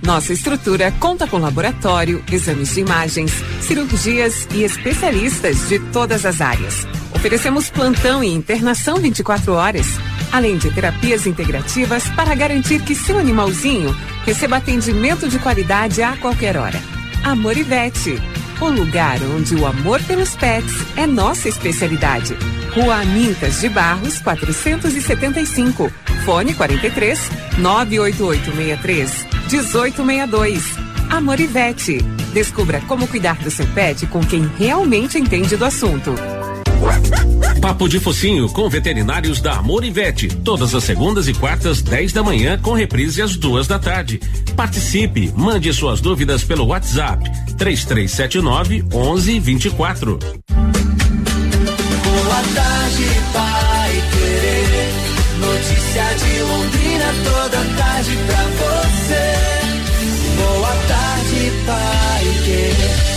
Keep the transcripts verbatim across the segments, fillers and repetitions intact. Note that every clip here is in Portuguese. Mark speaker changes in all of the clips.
Speaker 1: Nossa estrutura conta com laboratório, exames de imagens, cirurgias e especialistas de todas as áreas. Oferecemos plantão e internação vinte e quatro horas, além de terapias integrativas para garantir que seu animalzinho receba atendimento de qualidade a qualquer hora. Amorivete, o lugar onde o amor pelos pets é nossa especialidade. Rua Amintas de Barros, quatrocentos e setenta e cinco. Fone quarenta e três, nove oito oito seis três, um oito seis dois. Amorivete. Descubra como cuidar do seu pet com quem realmente entende do assunto.
Speaker 2: Papo de Focinho com veterinários da Amorivete, todas as segundas e quartas, dez da manhã, com reprise às duas da tarde. Participe, mande suas dúvidas pelo WhatsApp três três sete nove, onze vinte e quatro.
Speaker 3: Boa tarde, Pai Querer. Notícia de Londrina toda tarde pra você. Boa tarde, Pai Querer.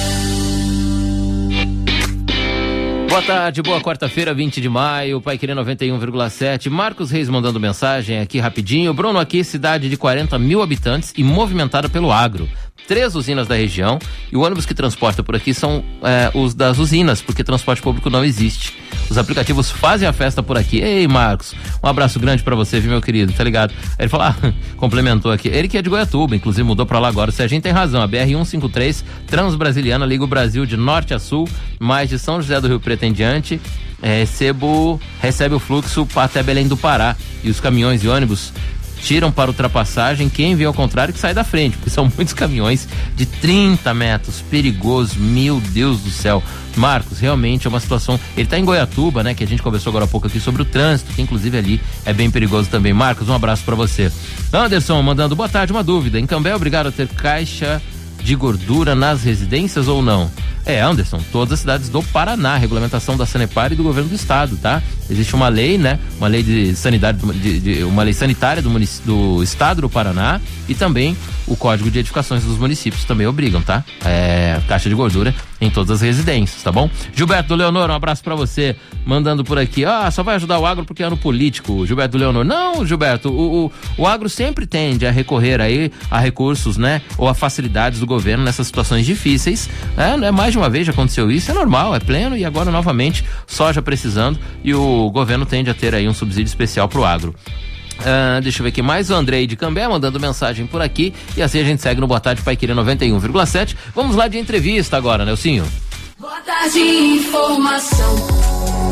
Speaker 4: Boa tarde, boa quarta-feira, vinte de maio, Pai Querer noventa e um vírgula sete. Marcos Reis mandando mensagem aqui rapidinho. Bruno, aqui cidade de quarenta mil habitantes e movimentada pelo agro. Três usinas da região e o ônibus que transporta por aqui são é, os das usinas, porque transporte público não existe. Os aplicativos fazem a festa por aqui. Ei, Marcos, um abraço grande pra você, viu, meu querido, tá ligado? Aí ele falou, ah, complementou aqui, ele que é de Goiatuba, inclusive mudou pra lá agora. O Serginho tem razão, a B R cento e cinquenta e três Transbrasiliana liga o Brasil de norte a sul, mais de São José do Rio Preto em diante, é, recebo, recebe o fluxo até Belém do Pará, e os caminhões e ônibus tiram para ultrapassagem quem vê ao contrário que sai da frente, porque são muitos caminhões de trinta metros, perigoso, meu Deus do céu. Marcos, realmente é uma situação, ele tá em Goiatuba, né, que a gente conversou agora há pouco aqui sobre o trânsito, que inclusive ali é bem perigoso também. Marcos, um abraço para você. Anderson mandando, boa tarde, uma dúvida, em Cambé é obrigado a ter caixa de gordura nas residências ou não? É, Anderson, todas as cidades do Paraná, regulamentação da Sanepar e do governo do estado, tá? Existe uma lei, né? Uma lei de sanidade, de, de, uma lei sanitária do, munic, do estado do Paraná e também o Código de Edificações dos municípios também obrigam, tá? É, caixa de gordura em todas as residências, tá bom? Gilberto do Leonor, um abraço pra você, mandando por aqui, ah, só vai ajudar o agro porque é ano político, Gilberto do Leonor. Não, Gilberto, o, o, o agro sempre tende a recorrer aí a recursos, né? Ou a facilidades do governo nessas situações difíceis, é, é mais de uma vez já aconteceu isso, é normal, é pleno, e agora novamente soja precisando e o governo tende a ter aí um subsídio especial pro agro. Uh, deixa eu ver aqui mais o Andrei de Cambé mandando mensagem por aqui e assim a gente segue no Boa Tarde Pai Querer noventa e um vírgula sete. Vamos lá de entrevista agora, Nelsinho.
Speaker 5: Boa tarde, informação.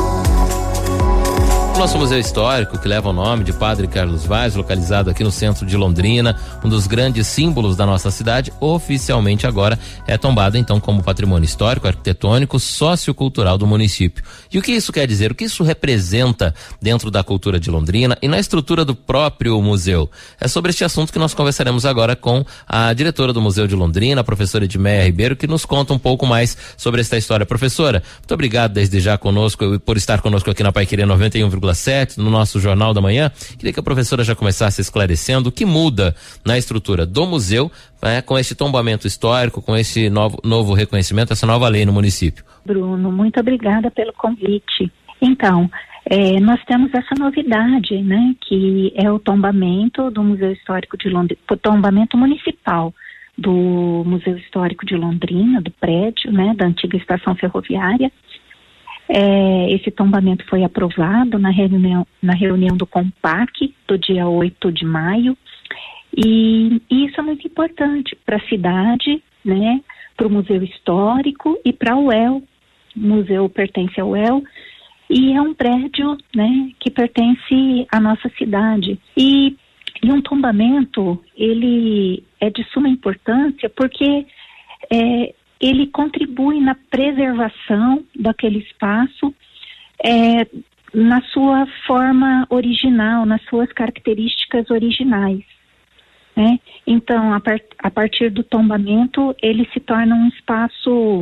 Speaker 4: Nosso museu histórico, que leva o nome de Padre Carlos Vaz, localizado aqui no centro de Londrina, um dos grandes símbolos da nossa cidade, oficialmente agora é tombado então como patrimônio histórico, arquitetônico, sociocultural do município. E o que isso quer dizer? O que isso representa dentro da cultura de Londrina e na estrutura do próprio museu? É sobre este assunto que nós conversaremos agora com a diretora do Museu de Londrina, a professora Edmeia Ribeiro, que nos conta um pouco mais sobre esta história. Professora, muito obrigado desde já conosco, por estar conosco aqui na Pai Querer noventa e um vírgula sete, no nosso Jornal da Manhã. Queria que a professora já começasse esclarecendo o que muda na estrutura do museu, né, com este tombamento histórico, com esse novo, novo reconhecimento, essa nova lei no município.
Speaker 6: Bruno, muito obrigada pelo convite. Então, é, nós temos essa novidade, né, que é o tombamento do Museu Histórico de Londrina, o tombamento municipal do Museu Histórico de Londrina, do prédio, né, da antiga estação ferroviária. É, esse tombamento foi aprovado na reunião, na reunião do COMPAC do dia oito de maio e, e isso é muito importante para a cidade, né, para o Museu Histórico e para o U E L. O museu pertence ao U E L e é um prédio, né, que pertence à nossa cidade. E, e um tombamento, ele é de suma importância porque é, ele contribui na preservação daquele espaço é, na sua forma original, nas suas características originais, né? Então, a, part, a partir do tombamento, ele se torna um espaço,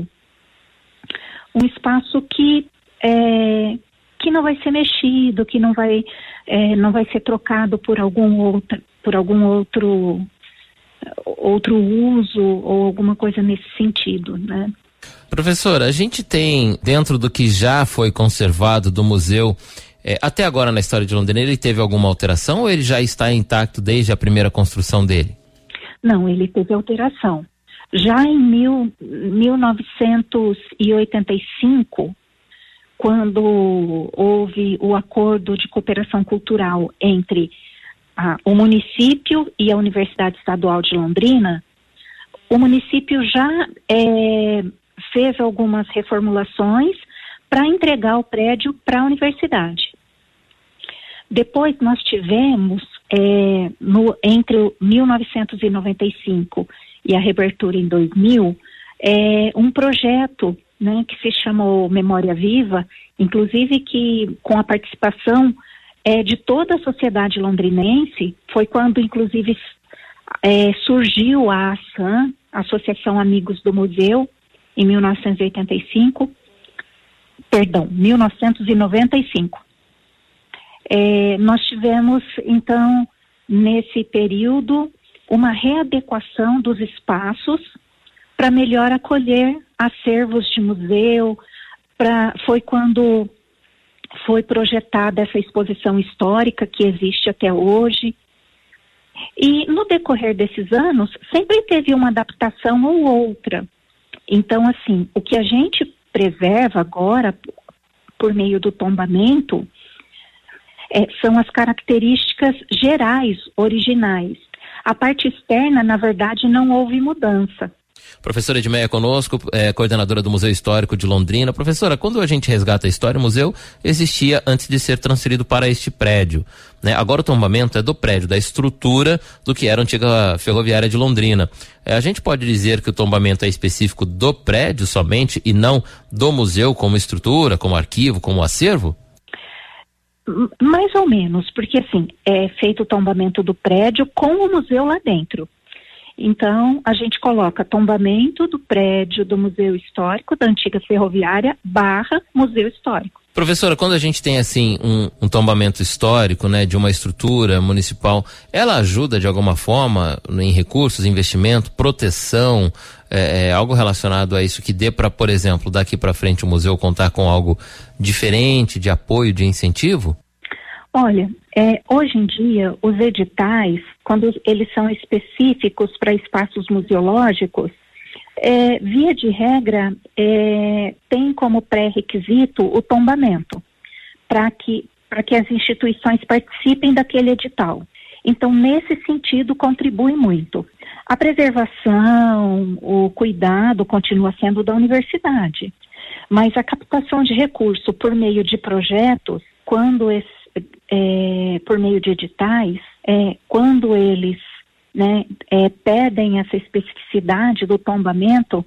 Speaker 6: um espaço que, é, que não vai ser mexido, que não vai, é, não vai ser trocado por algum outro, por algum outro outro uso ou alguma coisa nesse sentido, né?
Speaker 4: Professora, a gente tem, dentro do que já foi conservado do museu, é, até agora na história de Londrina, ele teve alguma alteração ou ele já está intacto desde a primeira construção dele?
Speaker 6: Não, ele teve alteração. Já em mil, mil novecentos e oitenta e cinco, quando houve o acordo de cooperação cultural entre a, o município e a Universidade Estadual de Londrina, o município já é, fez algumas reformulações para entregar o prédio para a universidade. Depois nós tivemos, é, no, entre mil novecentos e noventa e cinco e a reabertura em dois mil, é, um projeto, né, que se chamou Memória Viva, inclusive que com a participação é, de toda a sociedade londrinense, foi quando inclusive é, surgiu a ASAM, Associação Amigos do Museu, em mil novecentos e oitenta e cinco, perdão, mil novecentos e noventa e cinco. É, nós tivemos, então, nesse período, uma readequação dos espaços para melhor acolher acervos de museu. Pra, foi quando foi projetada essa exposição histórica que existe até hoje. E no decorrer desses anos, sempre teve uma adaptação ou outra. Então, assim, o que a gente preserva agora, por meio do tombamento, é, são as características gerais, originais. A parte externa, na verdade, não houve mudança.
Speaker 4: Professora Edmeia conosco, é, coordenadora do Museu Histórico de Londrina. Professora, quando a gente resgata a história, o museu existia antes de ser transferido para este prédio, né? Agora o tombamento é do prédio, da estrutura do que era a antiga ferroviária de Londrina. É, a gente pode dizer que o tombamento é específico do prédio somente e não do museu como estrutura, como arquivo, como acervo?
Speaker 6: Mais ou menos, porque assim, é feito o tombamento do prédio com o museu lá dentro. Então, a gente coloca tombamento do prédio do Museu Histórico, da antiga ferroviária, barra Museu Histórico.
Speaker 4: Professora, quando a gente tem assim um, um tombamento histórico, né, de uma estrutura municipal, ela ajuda de alguma forma em recursos, investimento, proteção, é, é, algo relacionado a isso que dê para, por exemplo, daqui para frente o museu contar com algo diferente, de apoio, de incentivo?
Speaker 6: Olha, é, hoje em dia, os editais, quando eles são específicos para espaços museológicos, é, via de regra, é, tem como pré-requisito o tombamento, para que, para que as instituições participem daquele edital. Então, nesse sentido, contribui muito. A preservação, o cuidado continua sendo da universidade, mas a captação de recurso por meio de projetos, quando esse É, por meio de editais, é, quando eles, né, é, pedem essa especificidade do tombamento,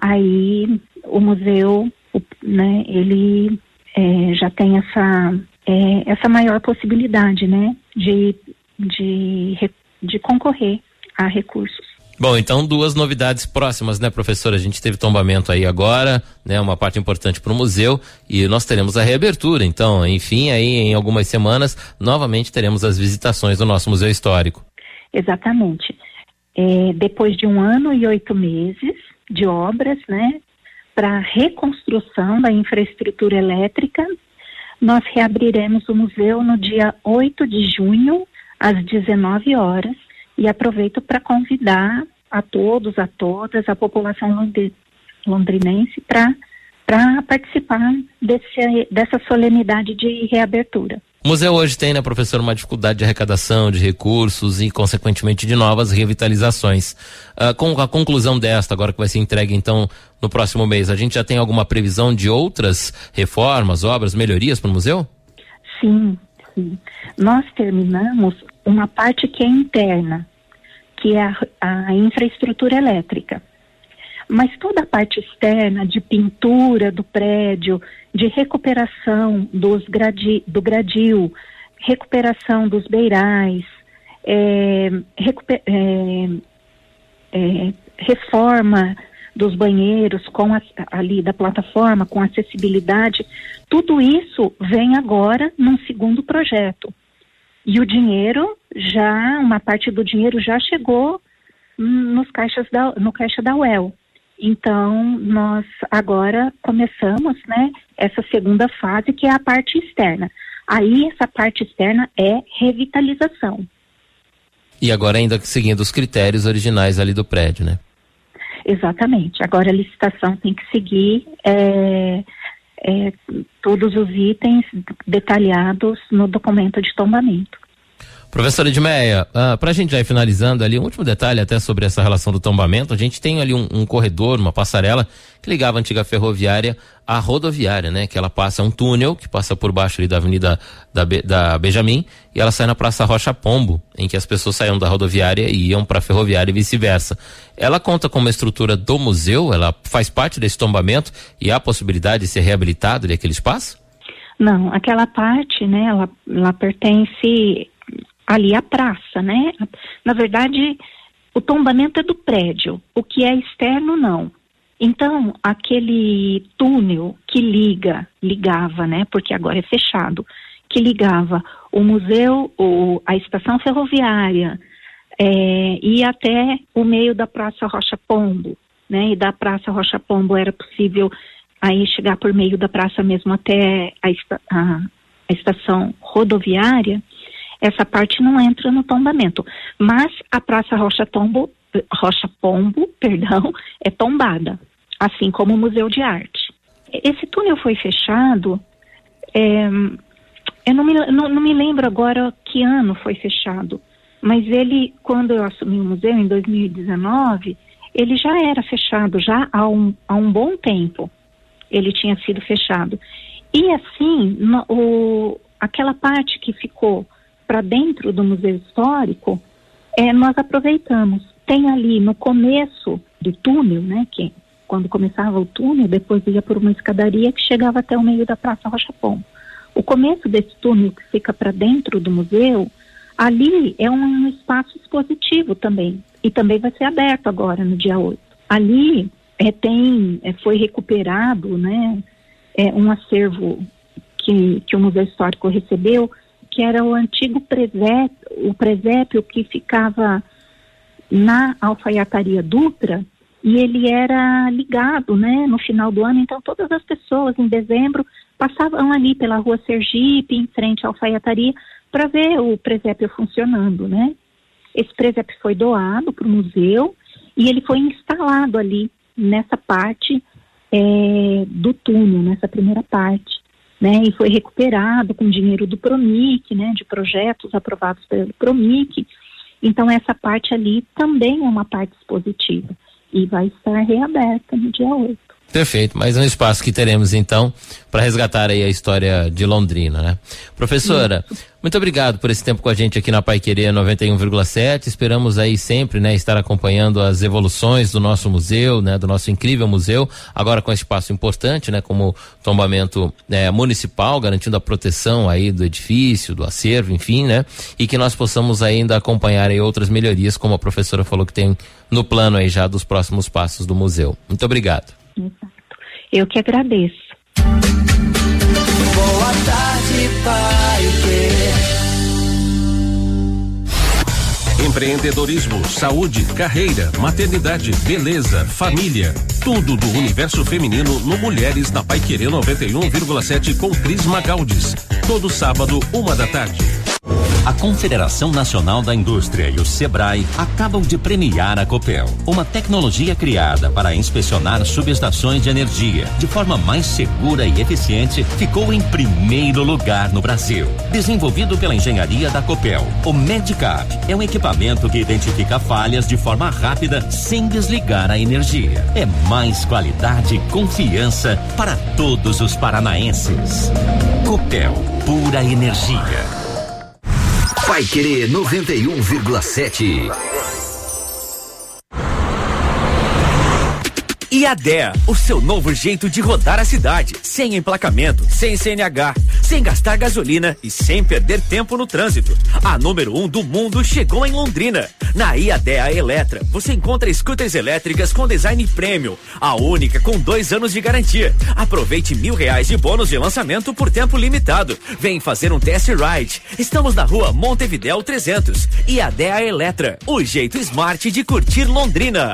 Speaker 6: aí o museu, o, né, ele é, já tem essa, é, essa maior possibilidade, né, de, de, de concorrer a recursos.
Speaker 4: Bom, então duas novidades próximas, né, professora? A gente teve tombamento aí agora, né, uma parte importante para o museu, e nós teremos a reabertura. Então, enfim, aí em algumas semanas, novamente teremos as visitações do nosso Museu Histórico.
Speaker 6: Exatamente. É, depois de um ano e oito meses de obras, né, para reconstrução da infraestrutura elétrica, nós reabriremos o museu no dia oito de junho, às dezenove horas, e aproveito para convidar a todos, a todas, a população londrinense para para participar desse, dessa solenidade de reabertura.
Speaker 4: O museu hoje tem, né, professor, uma dificuldade de arrecadação de recursos e, consequentemente, de novas revitalizações. Uh, com a conclusão desta, agora que vai ser entregue, então, no próximo mês, a gente já tem alguma previsão de outras reformas, obras, melhorias para o museu?
Speaker 6: Sim, sim. Nós terminamos uma parte que é interna, que é a, a infraestrutura elétrica. Mas toda a parte externa de pintura do prédio, de recuperação dos gradi, do gradil, recuperação dos beirais, é, recuper, é, é, reforma dos banheiros com a, ali da plataforma, com acessibilidade, tudo isso vem agora num segundo projeto. E o dinheiro já, uma parte do dinheiro já chegou nos caixas da, no caixa da U E L. Então, nós agora começamos, né, essa segunda fase, que é a parte externa. Aí, essa parte externa é revitalização.
Speaker 4: E agora ainda seguindo os critérios originais ali do prédio, né?
Speaker 6: Exatamente. Agora a licitação tem que seguir é, é, todos os itens detalhados no documento de tombamento.
Speaker 4: Professora Edmeia, uh, para a gente já ir finalizando ali, um último detalhe até sobre essa relação do tombamento, a gente tem ali um, um corredor, uma passarela que ligava a antiga ferroviária à rodoviária, né? Que ela passa um túnel que passa por baixo ali da avenida da, Be, da Benjamin e ela sai na Praça Rocha Pombo, em que as pessoas saíam da rodoviária e iam para a ferroviária e vice-versa. Ela conta com uma estrutura do museu, ela faz parte desse tombamento e há a possibilidade de ser reabilitado ali aquele espaço?
Speaker 6: Não, aquela parte, né, ela, ela pertence ali à praça, né? Na verdade, o tombamento é do prédio, o que é externo não. Então, aquele túnel que liga, ligava, né? Porque agora é fechado, que ligava o museu, o, a estação ferroviária, é, e até o meio da Praça Rocha Pombo, né? E da Praça Rocha Pombo era possível aí chegar por meio da praça mesmo até a, esta, a, a estação rodoviária. Essa parte não entra no tombamento, mas a Praça Rocha Tombo, Rocha Pombo, perdão, é tombada, assim como o Museu de Arte. Esse túnel foi fechado, é, eu não me, não, não me lembro agora que ano foi fechado, mas ele, quando eu assumi o museu, em dois mil e dezenove, ele já era fechado, já há um, há um bom tempo ele tinha sido fechado. E assim, no, o, aquela parte que ficou para dentro do Museu Histórico, é, nós aproveitamos. Tem ali no começo do túnel, né, que quando começava o túnel, depois ia por uma escadaria que chegava até o meio da Praça Rocha Pombo. O começo desse túnel que fica para dentro do museu, ali é um espaço expositivo também, e também vai ser aberto agora no dia oito. Ali é, tem, é, foi recuperado, né, é, um acervo que, que o Museu Histórico recebeu, que era o antigo presépio, o presépio que ficava na Alfaiataria Dutra, e ele era ligado, né, no final do ano. Então todas as pessoas em dezembro passavam ali pela Rua Sergipe, em frente à Alfaiataria, para ver o presépio funcionando, né. Esse presépio foi doado para o museu e ele foi instalado ali nessa parte é, do túnel, nessa primeira parte. Né, e foi recuperado com dinheiro do Promic, né, de projetos aprovados pelo Promic. Então essa parte ali também é uma parte expositiva e vai estar reaberta no dia oito.
Speaker 4: Perfeito, mais um espaço que teremos então para resgatar aí a história de Londrina, né? Professora, isso. Muito obrigado por esse tempo com a gente aqui na Paiquerê noventa e um vírgula sete. Esperamos aí sempre, né, estar acompanhando as evoluções do nosso museu, né, do nosso incrível museu, agora com esse espaço importante, né, como tombamento é, municipal, garantindo a proteção aí do edifício, do acervo, enfim, né, e que nós possamos ainda acompanhar aí outras melhorias, como a professora falou que tem no plano aí já dos próximos passos do museu. Muito obrigado.
Speaker 6: Exato. Eu que agradeço.
Speaker 3: Boa tarde, Paiquerê.
Speaker 2: Empreendedorismo, saúde, carreira, maternidade, beleza, família. Tudo do universo feminino no Mulheres na Paiquerê noventa e um vírgula sete com Cris Magaldes. Todo sábado, uma da tarde.
Speaker 7: A Confederação Nacional da Indústria e o Sebrae acabam de premiar a Copel, uma tecnologia criada para inspecionar subestações de energia de forma mais segura e eficiente, ficou em primeiro lugar no Brasil. Desenvolvido pela engenharia da Copel, o Medicap é um equipamento que identifica falhas de forma rápida sem desligar a energia. É mais qualidade e confiança para todos os paranaenses. Copel, pura energia.
Speaker 8: Paiquerê noventa e um vírgula sete.
Speaker 9: I A D E A, o seu novo jeito de rodar a cidade, sem emplacamento, sem C N H, sem gastar gasolina e sem perder tempo no trânsito. A número um do mundo chegou em Londrina. Na I A D E A Eletra, você encontra scooters elétricas com design premium, a única com dois anos de garantia. Aproveite mil reais de bônus de lançamento por tempo limitado. Vem fazer um test ride. Estamos na rua Montevidéu trezentos. I A D E A Eletra, o jeito smart de curtir Londrina.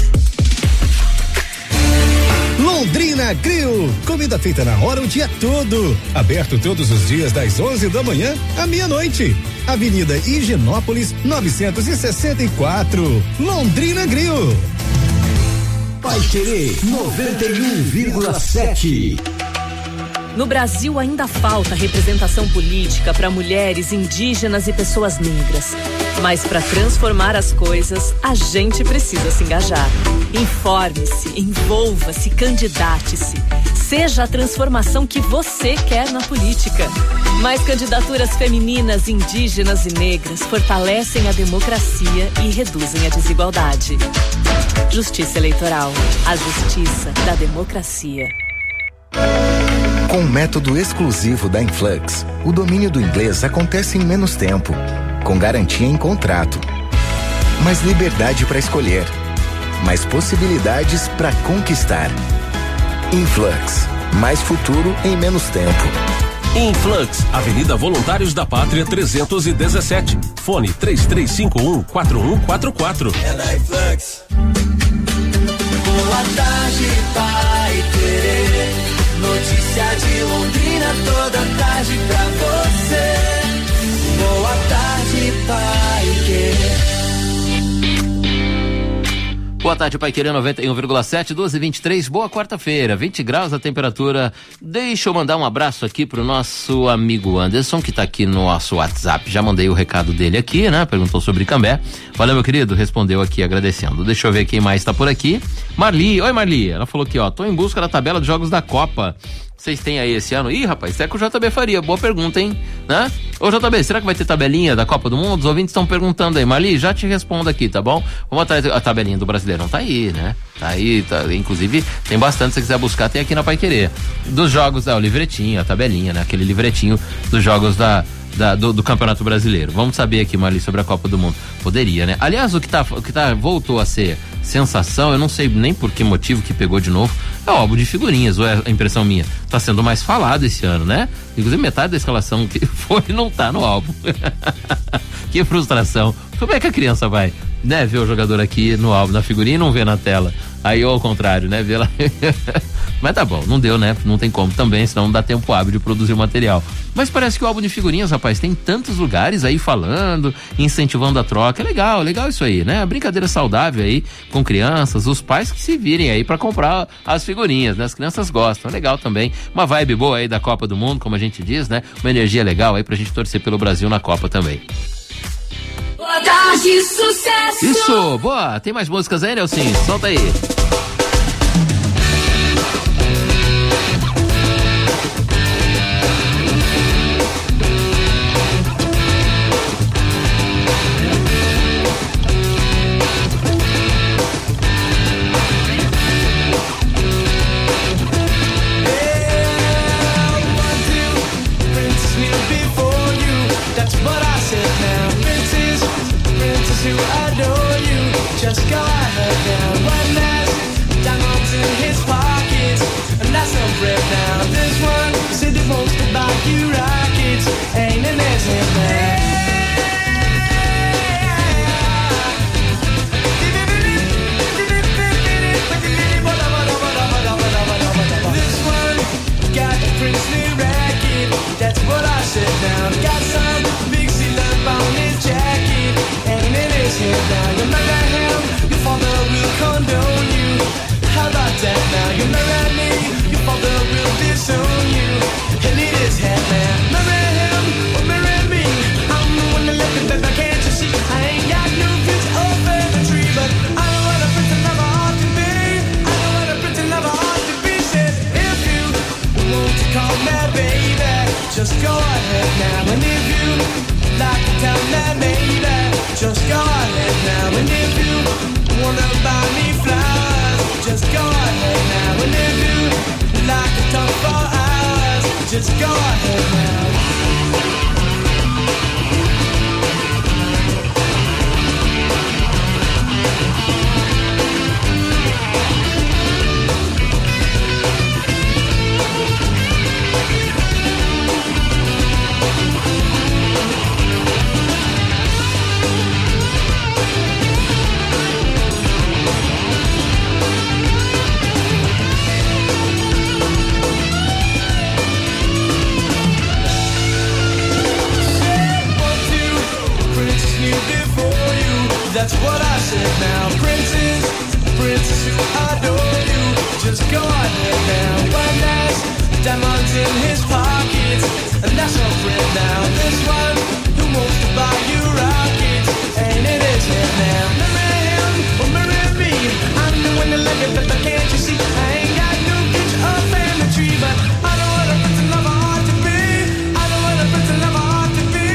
Speaker 10: Londrina Grill, comida feita na hora o dia todo, aberto todos os dias das onze da manhã à meia-noite. Avenida Higienópolis, novecentos e sessenta e quatro. Londrina Grill.
Speaker 8: Paiquerê noventa e um vírgula sete.
Speaker 11: No Brasil ainda falta representação política para mulheres, indígenas e pessoas negras. Mas para transformar as coisas, a gente precisa se engajar. Informe-se, envolva-se, candidate-se. Seja a transformação que você quer na política. Mais candidaturas femininas, indígenas e negras fortalecem a democracia e reduzem a desigualdade. Justiça Eleitoral, a justiça da democracia.
Speaker 12: Com o método exclusivo da Influx, o domínio do inglês acontece em menos tempo, com garantia em contrato. Mais liberdade para escolher, mais possibilidades para conquistar. Influx, mais futuro em menos tempo.
Speaker 2: Influx, Avenida Voluntários da Pátria trezentos e dezessete. Fone três três cinco um, quatro um quatro quatro.
Speaker 3: É na Influx. Boa tarde, Pai Querer. Notícia de Londrina toda tarde pra você. Boa tarde, Pai Querer.
Speaker 4: Boa tarde, Paiquerê noventa e um vírgula sete, doze e vinte e três, boa quarta-feira, vinte graus a temperatura. Deixa eu mandar um abraço aqui pro nosso amigo Anderson, que tá aqui no nosso WhatsApp. Já mandei o recado dele aqui, né? Perguntou sobre Cambé. Valeu, meu querido, respondeu aqui agradecendo. Deixa eu ver quem mais tá por aqui. Marli, oi Marli, ela falou aqui, ó, tô em busca da tabela de jogos da Copa. Vocês têm aí esse ano? Ih, rapaz, isso é com o J B Faria, boa pergunta, hein? Né? Ô J B, será que vai ter tabelinha da Copa do Mundo? Os ouvintes estão perguntando aí, Marli, já te respondo aqui, tá bom? Vamos atrás a tabelinha do Brasileirão, tá aí, né? Tá aí, tá, inclusive tem bastante, se você quiser buscar, tem aqui na Paiquerê. Dos jogos, é, o livretinho, a tabelinha, né? Aquele livretinho dos jogos da... Da, do, do Campeonato Brasileiro. Vamos saber aqui, Marli, sobre a Copa do Mundo. Poderia, né? Aliás, o que tá, o que tá voltou a ser sensação, eu não sei nem por que motivo que pegou de novo, é o álbum de figurinhas, ou é a impressão minha? Tá sendo mais falado esse ano, né? Inclusive metade da escalação que foi não tá no álbum. Que frustração. Como é que a criança vai, né, ver o jogador aqui no álbum, na figurinha e não vê na tela? Aí, ou ao contrário, né, ver lá. Mas tá bom, não deu, né? Não tem como também, senão não dá tempo hábil de produzir o material. Mas parece que o álbum de figurinhas, rapaz, tem tantos lugares aí falando, incentivando a troca. É legal, legal isso aí, né? A brincadeira saudável aí com crianças, os pais que se virem aí pra comprar as figurinhas, né? As crianças gostam, é legal também. Uma vibe boa aí da Copa do Mundo, como a gente diz, né? Uma energia legal aí pra gente torcer pelo Brasil na Copa também.
Speaker 5: Boa tarde, sucesso!
Speaker 4: Isso, boa! Tem mais músicas aí, Nelson? Solta aí.
Speaker 3: To adore you, just go ahead now. One last diamonds in his pockets, and that's no break now. This one said he wants to buy you rockets, ain't an answer man. This one got a princely racket, that's what I said now. Got some big seal up on his jacket. Now you marry him, your father will condone you. How about that now? You marry me, your father will disown go ahead now. One has diamonds in his pockets, and that's a friend now. This one who wants to buy you rockets, ain't it his head now? Marry him or marry me, I'm the one that like it, but can't you see? I ain't got no kids up in the tree, but I know what a prince and lover ought to be. I know what a prince and lover ought to be.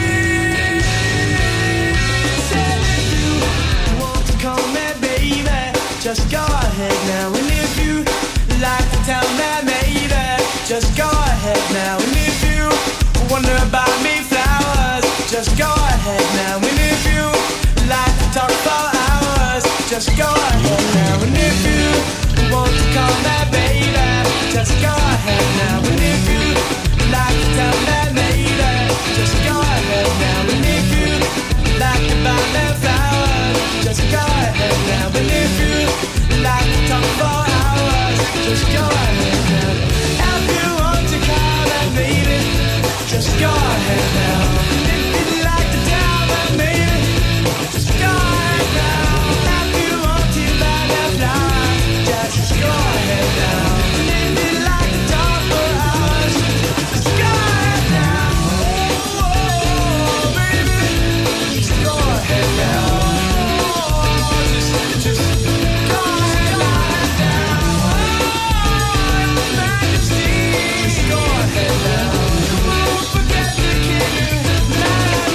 Speaker 3: Said if you want to call me baby, just go ahead now. And if you like to tell me maybe, just go ahead now. And if you wonder about me flowers, just go ahead now. And if you like to talk for hours, just go ahead now. And if you want to call me baby, just go ahead now. And if you like to tell me maybe, just go ahead now. And if you like to buy me flowers, just go ahead now. And if you like to talk for hours, just go ahead now. If you want to call me baby, just go ahead now. If you'd like to tell me maybe, just go ahead now. If you want to buy me flowers, just go ahead now. And if you'd like to talk for hours, just go ahead now. Oh, oh, baby, just go ahead now. Oh, just, just go ahead now. Oh, Majesty, just go ahead now. Come on, forget the king. Come on,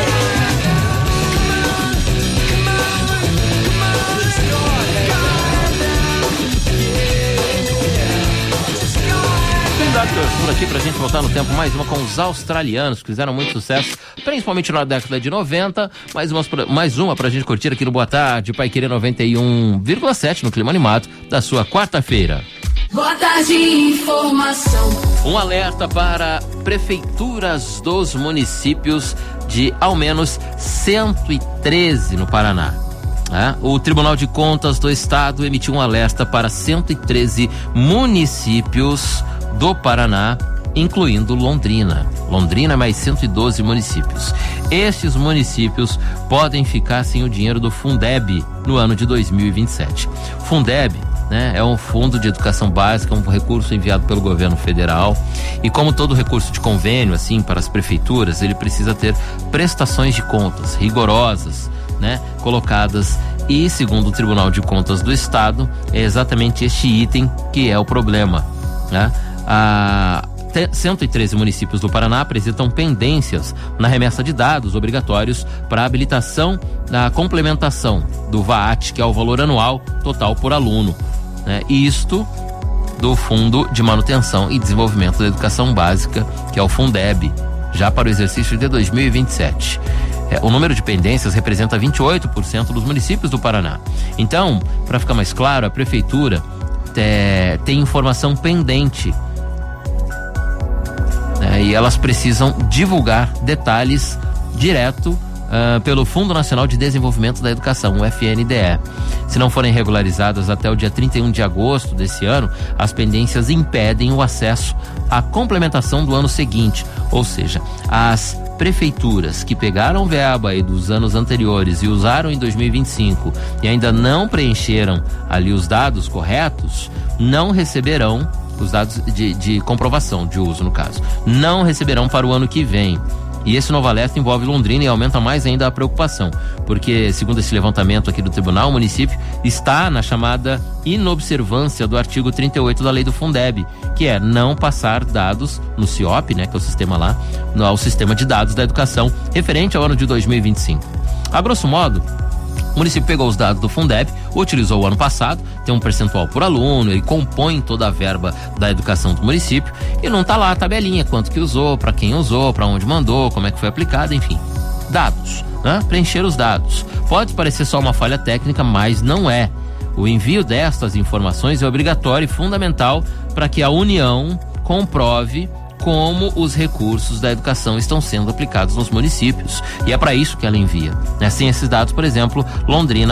Speaker 3: come on, come on, just go ahead now. Yeah, just go ahead now.
Speaker 4: Doctors por aqui pra gente voltar no tempo, mais uma com os australianos, que fizeram muito sucesso, principalmente na década de noventa. Mais, umas, mais uma pra gente curtir aqui no Boa Tarde, Paiquerê noventa e um vírgula sete, no clima animado da sua quarta-feira.
Speaker 5: Boa tarde, informação.
Speaker 4: Um alerta para prefeituras dos municípios de ao menos cento e treze no Paraná. É, o Tribunal de Contas do Estado emitiu um alerta para cento e treze municípios do Paraná, incluindo Londrina. Londrina mais cento e doze municípios. Estes municípios podem ficar sem o dinheiro do Fundeb no ano de dois mil e vinte e sete. Fundeb, né, é um fundo de educação básica, um recurso enviado pelo governo federal, e como todo recurso de convênio, assim, para as prefeituras, ele precisa ter prestações de contas rigorosas, né, colocadas, e segundo o Tribunal de Contas do Estado, é exatamente este item que é o problema, né? A cento e treze municípios do Paraná apresentam pendências na remessa de dados obrigatórios para a habilitação da complementação do V A A T, que é o valor anual total por aluno, né? Isto do Fundo de Manutenção e Desenvolvimento da Educação Básica, que é o Fundeb, já para o exercício de dois mil e vinte e sete. É, o número de pendências representa vinte e oito por cento dos municípios do Paraná. Então, para ficar mais claro, a prefeitura é, tem informação pendente, né, e elas precisam divulgar detalhes direto uh, pelo Fundo Nacional de Desenvolvimento da Educação, o F N D E. Se não forem regularizadas até o dia trinta e um de agosto desse ano, as pendências impedem o acesso à complementação do ano seguinte, ou seja, as prefeituras que pegaram verba aí dos anos anteriores e usaram em dois mil e vinte e cinco e ainda não preencheram ali os dados corretos, não receberão os dados de, de comprovação de uso, no caso, não receberão para o ano que vem. E esse novo alerta envolve Londrina e aumenta mais ainda a preocupação, porque, segundo esse levantamento aqui do tribunal, o município está na chamada inobservância do artigo trinta e oito da lei do Fundeb, que é não passar dados no C I O P, né, que é o sistema lá, no, ao sistema de dados da educação, referente ao ano de dois mil e vinte e cinco. A grosso modo, o município pegou os dados do Fundeb, utilizou o ano passado, tem um percentual por aluno, ele compõe toda a verba da educação do município e não tá lá a tabelinha, quanto que usou, para quem usou, para onde mandou, como é que foi aplicado, enfim. Dados, né? Preencher os dados. Pode parecer só uma falha técnica, mas não é. O envio destas informações é obrigatório e fundamental para que a União comprove como os recursos da educação estão sendo aplicados nos municípios. E é para isso que ela envia, né? Sem esses dados, por exemplo, Londrina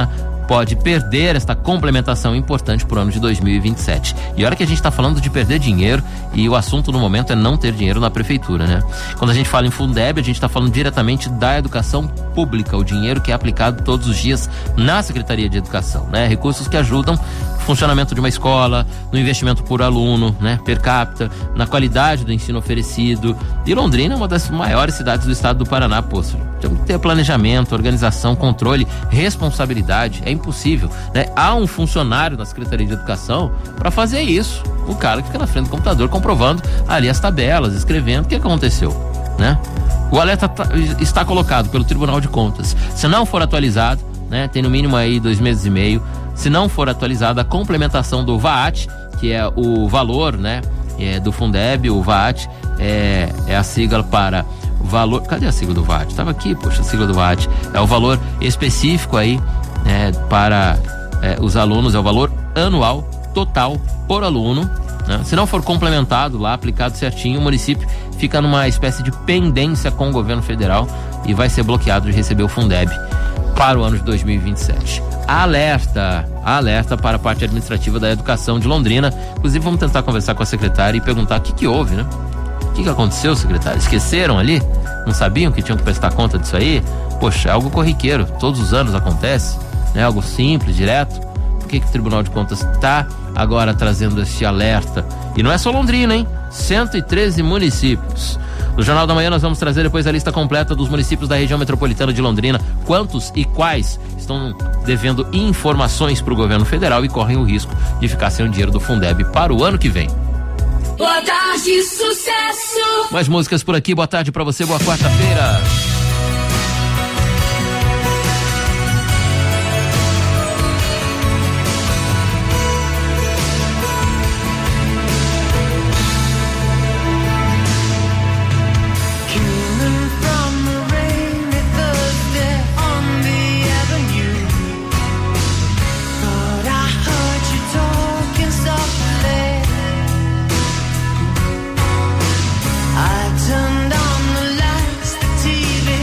Speaker 4: pode perder esta complementação importante para o ano de dois mil e vinte e sete. E olha que a gente está falando de perder dinheiro e o assunto no momento é não ter dinheiro na prefeitura, né? Quando a gente fala em Fundeb, a gente está falando diretamente da educação pública, o dinheiro que é aplicado todos os dias na Secretaria de Educação, né? Recursos que ajudam o funcionamento de uma escola, no investimento por aluno, né? Per capita, na qualidade do ensino oferecido. E Londrina é uma das maiores cidades do estado do Paraná, pô. Tem que ter planejamento, organização, controle, responsabilidade. É impossível, né? Há um funcionário na Secretaria de Educação para fazer isso. O cara que fica na frente do computador comprovando ali as tabelas, escrevendo o que aconteceu, né? O alerta tá, está colocado pelo Tribunal de Contas. Se não for atualizado, né? Tem no mínimo aí dois meses e meio. Se não for atualizada a complementação do V A T, que é o valor, né? É, do Fundeb, o V A T é, é a sigla para valor. Cadê a sigla do V A T? Estava aqui, poxa, a sigla do V A T é o valor específico aí, né, para é, os alunos, é o valor anual total por aluno, né? Se não for complementado lá, aplicado certinho, o município fica numa espécie de pendência com o governo federal e vai ser bloqueado de receber o Fundeb para o ano de dois mil e vinte e sete. Alerta, alerta para a parte administrativa da educação de Londrina. Inclusive vamos tentar conversar com a secretária e perguntar o que que houve, né? O que que aconteceu, secretária? Esqueceram ali? Não sabiam que tinham que prestar conta disso aí? Poxa, é algo corriqueiro, todos os anos acontece, né? Algo simples, direto. Por que que o Tribunal de Contas está agora trazendo esse alerta? E não é só Londrina, hein? cento e treze municípios. No Jornal da Manhã nós vamos trazer depois a lista completa dos municípios da região metropolitana de Londrina, quantos e quais estão devendo informações para o governo federal e correm o risco de ficar sem o dinheiro do Fundeb para o ano que vem.
Speaker 5: Boa tarde, sucesso!
Speaker 4: Mais músicas por aqui, boa tarde para você, boa quarta-feira.
Speaker 3: Turned on the lights, the T V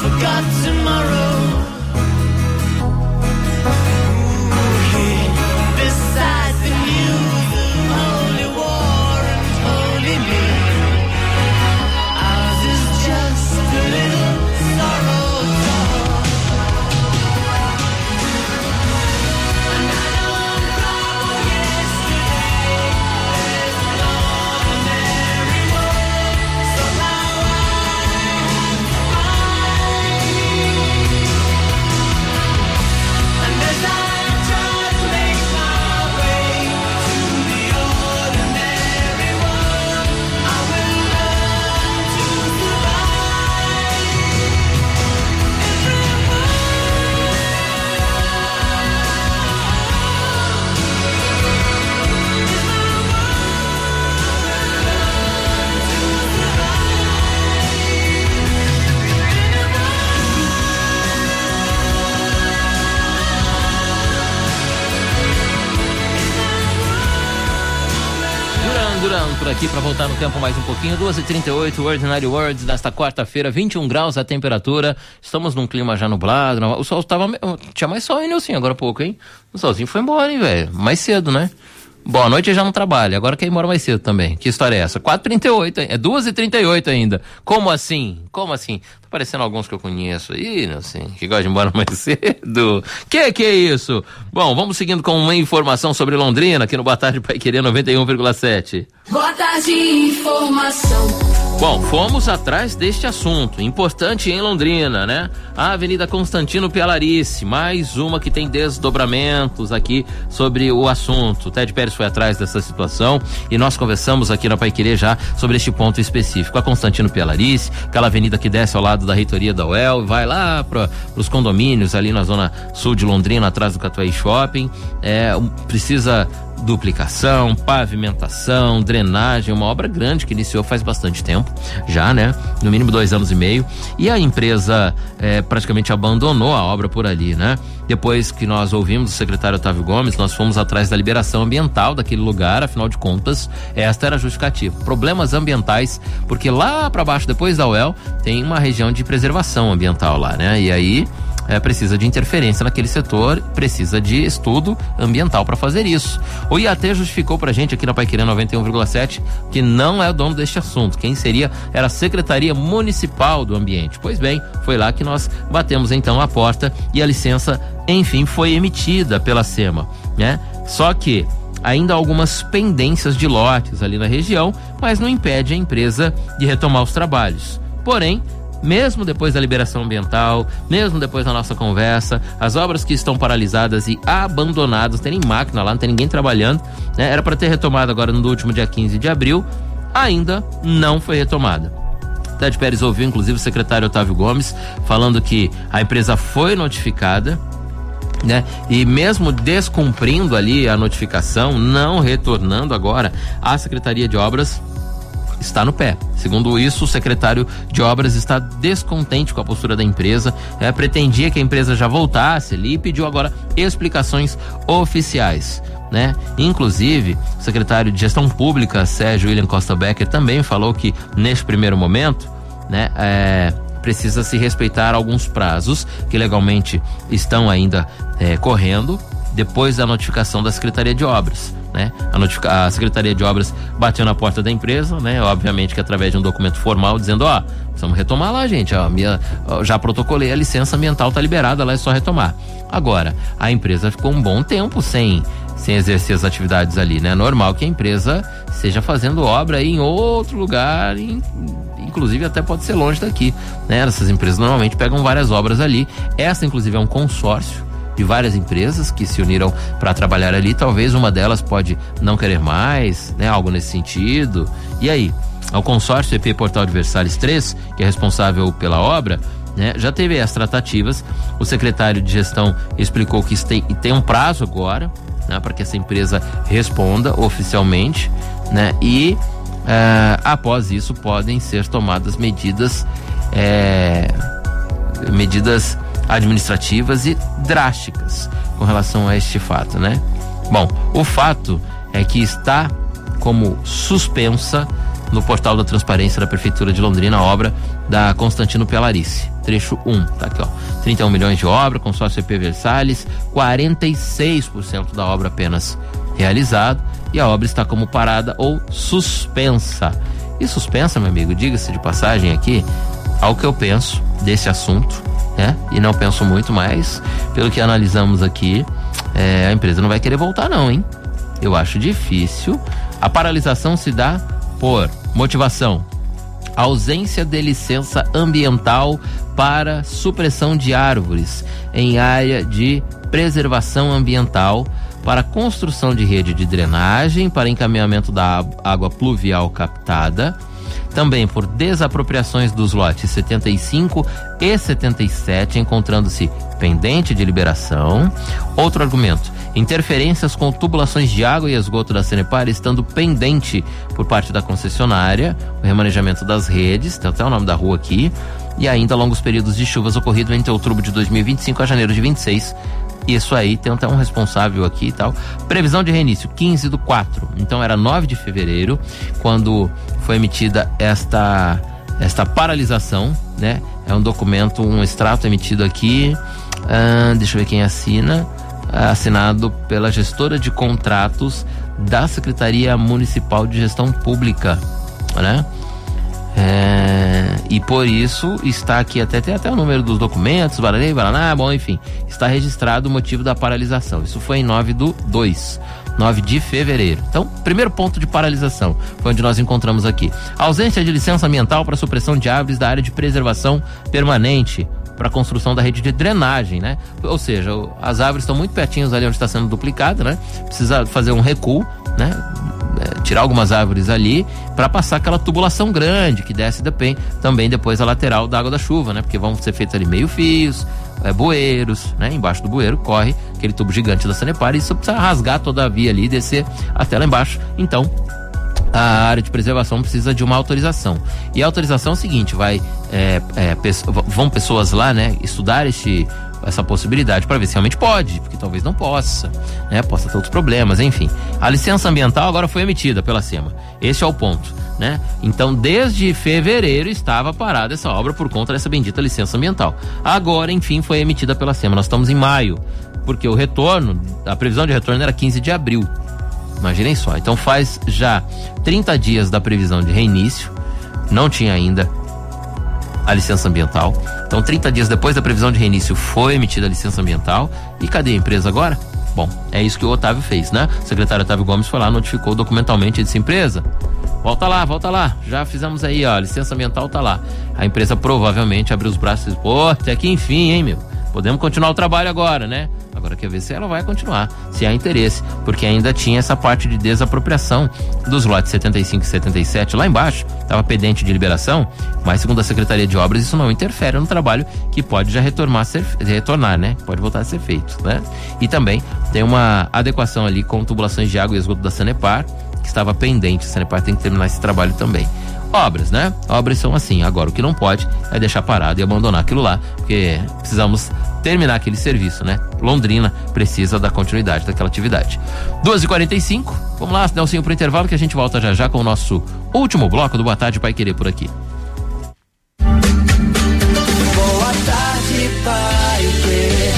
Speaker 3: forgot tomorrow. Ooh, here, beside the news of holy war and holy me, ours is just a little sorrow talk. And I don't cry for yesterday. There's an ordinary world, somehow I have to find. And as I try to make my way to the ordinary world, I will learn to survive.
Speaker 4: Duran Duran por aqui para voltar no tempo mais um pouquinho. Duas e trinta e oito, Ordinary Words, nesta quarta-feira, vinte e um graus a temperatura. Estamos num clima já nublado. O sol estava. Tinha mais sol, hein, Nilson? Agora há pouco, hein? O solzinho foi embora, hein, velho? Mais cedo, né? Boa noite, já não trabalha. Agora quer ir embora mais cedo também. Que história é essa? quatro e trinta e oito, hein? É duas e trinta e oito ainda. Como assim? Como assim? Tá parecendo alguns que eu conheço aí, não sei, que gostam de ir embora mais cedo. Que que é isso? Bom, vamos seguindo com uma informação sobre Londrina, aqui no Boa Tarde Paiquerê noventa e um vírgula sete.
Speaker 5: Boa tarde, informação.
Speaker 4: Bom, fomos atrás deste assunto, importante em Londrina, né? A Avenida Constantino Pialarice, mais uma que tem desdobramentos aqui sobre o assunto. O Ted Pérez foi atrás dessa situação e nós conversamos aqui na Paiquerê já sobre este ponto específico. A Constantino Pialarice, aquela avenida que desce ao lado da reitoria da U E L, vai lá para os condomínios ali na zona sul de Londrina, atrás do Catuaí Shopping. É, precisa duplicação, pavimentação, drenagem, uma obra grande que iniciou faz bastante tempo já, né? No mínimo dois anos e meio, e a empresa é, praticamente abandonou a obra por ali, né? Depois que nós ouvimos o secretário Otávio Gomes, nós fomos atrás da liberação ambiental daquele lugar, afinal de contas, esta era a justificativa. Problemas ambientais, porque lá para baixo, depois da U E L, tem uma região de preservação ambiental lá, né? E aí É, precisa de interferência naquele setor, precisa de estudo ambiental para fazer isso. O I A T justificou pra gente aqui na Paiquerê noventa e um vírgula sete que não é o dono deste assunto. Quem seria era a Secretaria Municipal do Ambiente. Pois bem, foi lá que nós batemos então a porta e a licença, enfim, foi emitida pela SEMA, né? Só que ainda há algumas pendências de lotes ali na região, mas não impede a empresa de retomar os trabalhos. Porém, mesmo depois da liberação ambiental, mesmo depois da nossa conversa, as obras que estão paralisadas e abandonadas, tem nem máquina lá, não tem ninguém trabalhando, né? Era para ter retomado agora no último dia quinze de abril, ainda não foi retomada. Ted Pérez ouviu inclusive o secretário Otávio Gomes falando que a empresa foi notificada, né? E mesmo descumprindo ali a notificação, não retornando agora, a Secretaria de Obras está no pé. Segundo isso, o secretário de Obras está descontente com a postura da empresa, é, pretendia que a empresa já voltasse ali e pediu agora explicações oficiais, né? Inclusive, o secretário de Gestão Pública, Sérgio William Costa Becker, também falou que neste primeiro momento, né, é, precisa se respeitar alguns prazos que legalmente estão ainda é, correndo depois da notificação da Secretaria de Obras, né? A, notifica- a Secretaria de Obras bateu na porta da empresa, né? Obviamente que através de um documento formal dizendo, ó, precisamos retomar lá, gente, ó, minha, ó, já protocolei, a licença ambiental tá liberada, lá é só retomar. Agora, a empresa ficou um bom tempo sem, sem exercer as atividades ali, né? É normal que a empresa esteja fazendo obra aí em outro lugar, em, inclusive até pode ser longe daqui, né? Essas empresas normalmente pegam várias obras ali, essa inclusive é um consórcio de várias empresas que se uniram para trabalhar ali, talvez uma delas pode não querer mais, né? Algo nesse sentido. E aí, o consórcio E P Portal de Versalhes três, que é responsável pela obra, né, já teve as tratativas. O secretário de gestão explicou que tem, tem um prazo agora, né, para que essa empresa responda oficialmente, né? E uh, após isso podem ser tomadas medidas é, medidas administrativas e drásticas com relação a este fato, né? Bom, o fato é que está como suspensa no portal da transparência da Prefeitura de Londrina a obra da Constantino Pialarice. trecho um, tá aqui, ó, trinta e um milhões de obra, consórcio E P Versalhes, quarenta e seis por cento da obra apenas realizado, e a obra está como parada ou suspensa. E suspensa, meu amigo, diga-se de passagem aqui, ao que eu penso desse assunto, né? E não penso muito, mas pelo que analisamos aqui, é, a empresa não vai querer voltar não, hein? Eu acho difícil. A paralisação se dá por motivação: ausência de licença ambiental para supressão de árvores em área de preservação ambiental, para construção de rede de drenagem, para encaminhamento da água pluvial captada, também por desapropriações dos lotes setenta e cinco e setenta e sete, encontrando-se pendente de liberação. Outro argumento: interferências com tubulações de água e esgoto da Sanepar, estando pendente por parte da concessionária, o remanejamento das redes, tem até o nome da rua aqui, e ainda longos períodos de chuvas ocorridos entre outubro de dois mil e vinte e cinco a janeiro de vinte e seis. Isso aí, tem até um responsável aqui e tal. Previsão de reinício, quinze do quatro. Então era nove de fevereiro, quando foi emitida esta, esta paralisação, né? É um documento, um extrato emitido aqui, ah, deixa eu ver quem assina, ah, assinado pela gestora de contratos da Secretaria Municipal de Gestão Pública, né? É, e por isso está aqui, até tem até o número dos documentos, Bararei, Baraná, bom, enfim, está registrado o motivo da paralisação. Isso foi em nove do dois, nove de fevereiro. Então, primeiro ponto de paralisação foi onde nós encontramos aqui: ausência de licença ambiental para supressão de árvores da área de preservação permanente para a construção da rede de drenagem, né? Ou seja, as árvores estão muito pertinhas ali onde está sendo duplicada, né? Precisa fazer um recuo, né? É, tirar algumas árvores ali para passar aquela tubulação grande que desce também, também depois a lateral da água da chuva, né? Porque vão ser feitos ali meio fios, é, bueiros, né? Embaixo do bueiro corre aquele tubo gigante da Sanepar, e isso precisa rasgar toda a via ali e descer até lá embaixo. Então, a área de preservação precisa de uma autorização. E a autorização é o seguinte: vai, é, é, vão pessoas lá, né, estudar este, essa possibilidade para ver se realmente pode, porque talvez não possa, né, possa ter outros problemas, enfim. A licença ambiental agora foi emitida pela SEMA. Esse é o ponto, né? Então, desde fevereiro estava parada essa obra por conta dessa bendita licença ambiental. Agora, enfim, foi emitida pela SEMA. Nós estamos em maio, porque o retorno, a previsão de retorno era quinze de abril. Imaginem só, então faz já trinta dias da previsão de reinício, não tinha ainda a licença ambiental. Então, trinta dias depois da previsão de reinício foi emitida a licença ambiental. E cadê a empresa agora? Bom, é isso que o Otávio fez, né? O secretário Otávio Gomes foi lá, notificou documentalmente essa empresa: volta lá, volta lá, já fizemos aí, ó, a licença ambiental tá lá. A empresa provavelmente abriu os braços e disse: pô, até que enfim, hein, meu? Podemos continuar o trabalho agora, né? Agora quer ver se ela vai continuar, se há interesse, porque ainda tinha essa parte de desapropriação dos lotes setenta e cinco e setenta e sete lá embaixo, estava pendente de liberação, mas segundo a Secretaria de Obras isso não interfere no trabalho que pode já retornar, ser, retornar, né? Pode voltar a ser feito, né? E também tem uma adequação ali com tubulações de água e esgoto da Sanepar, que estava pendente. A Sanepar tem que terminar esse trabalho também. Obras, né? Obras são assim. Agora, o que não pode é deixar parado e abandonar aquilo lá, porque precisamos terminar aquele serviço, né? Londrina precisa da continuidade daquela atividade. duas e quarenta e cinco, vamos lá, Nelsinho, pro intervalo, que a gente volta já já com o nosso último bloco do Boa Tarde Pai Querer por aqui.
Speaker 3: Boa tarde, Pai Querer.